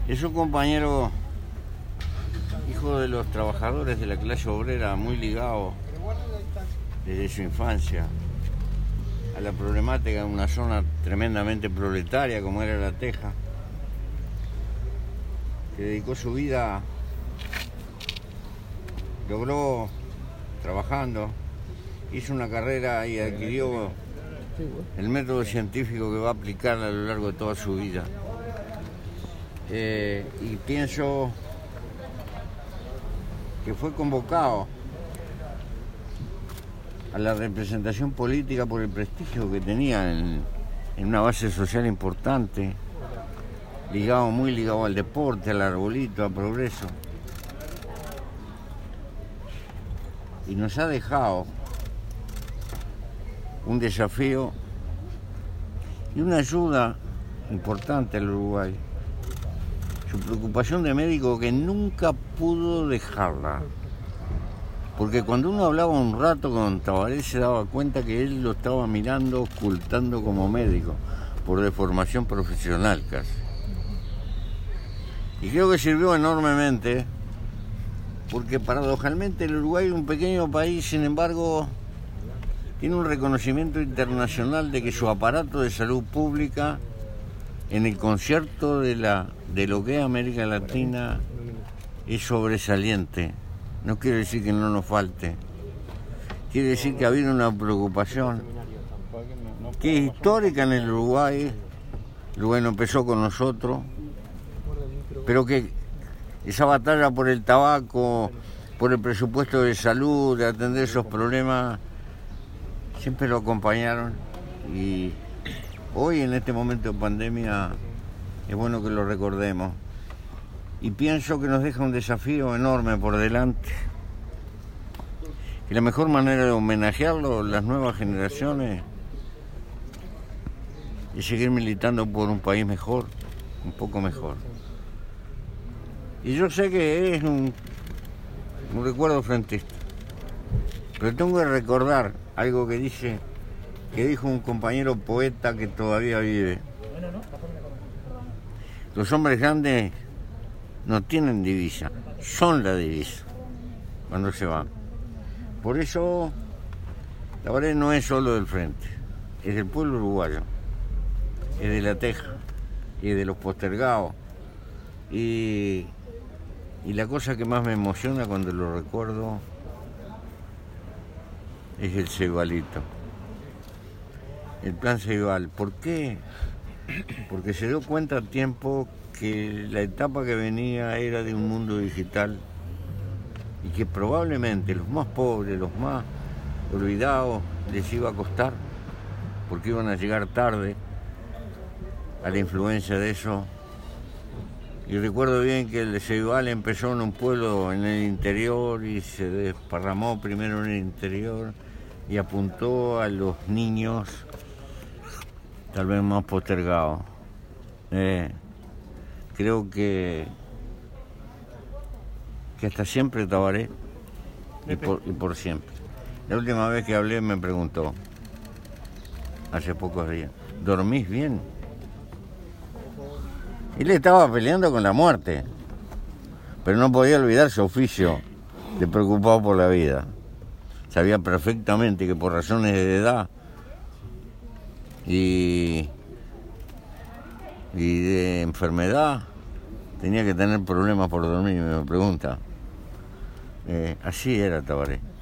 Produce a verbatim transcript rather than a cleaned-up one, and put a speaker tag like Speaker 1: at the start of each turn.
Speaker 1: Es un compañero, hijo de los trabajadores de la clase obrera, muy ligado desde su infancia a la problemática de una zona tremendamente proletaria como era La Teja, que dedicó su vida, logró trabajando, hizo una carrera y adquirió el método científico que va a aplicar a lo largo de toda su vida. Eh, y pienso que fue convocado a la representación política por el prestigio que tenía en, en una base social importante, ligado, muy ligado al deporte, al arbolito, a progreso. Y nos ha dejado un desafío y una ayuda importante al Uruguay. Su preocupación de médico que nunca pudo dejarla. Porque cuando uno hablaba un rato con Tabaré se daba cuenta que él lo estaba mirando, ocultando como médico, por deformación profesional casi. Y creo que sirvió enormemente, porque paradojalmente el Uruguay es un pequeño país, sin embargo, tiene un reconocimiento internacional de que su aparato de salud pública, en el concierto de, la, de lo que es América Latina, es sobresaliente. No quiere decir que no nos falte. Quiere decir que ha habido una preocupación que es histórica en el Uruguay. El Uruguay no empezó con nosotros, pero que esa batalla por el tabaco, por el presupuesto de salud, de atender esos problemas, siempre lo acompañaron. Y hoy, en este momento de pandemia, es bueno que lo recordemos. Y pienso que nos deja un desafío enorme por delante. Y la mejor manera de homenajearlo, las nuevas generaciones, es seguir militando por un país mejor, un poco mejor. Y yo sé que es un, un recuerdo frentista, pero tengo que recordar algo que dice, que dijo un compañero poeta que todavía vive. Los hombres grandes no tienen divisa, son la divisa cuando se van. Por eso Tabaré no es solo del frente, es del pueblo uruguayo, es de La Teja, es de los postergados. Y, y la cosa que más me emociona cuando lo recuerdo es el Ceibalito, el plan Ceibal. ¿Por qué? Porque se dio cuenta a tiempo que la etapa que venía era de un mundo digital y que probablemente los más pobres, los más olvidados, les iba a costar, porque iban a llegar tarde a la influencia de eso. Y recuerdo bien que el Ceibal empezó en un pueblo en el interior y se desparramó primero en el interior y apuntó a los niños tal vez más postergados. Eh, creo que, que hasta siempre Tabaré y por, y por siempre. La última vez que hablé me preguntó, hace pocos días, ¿dormís bien? Él estaba peleando con la muerte, pero no podía olvidar su oficio de preocupado por la vida. Sabía perfectamente que por razones de edad y, y de enfermedad tenía que tener problemas por dormir. Me pregunta. Eh, así era Tabaré.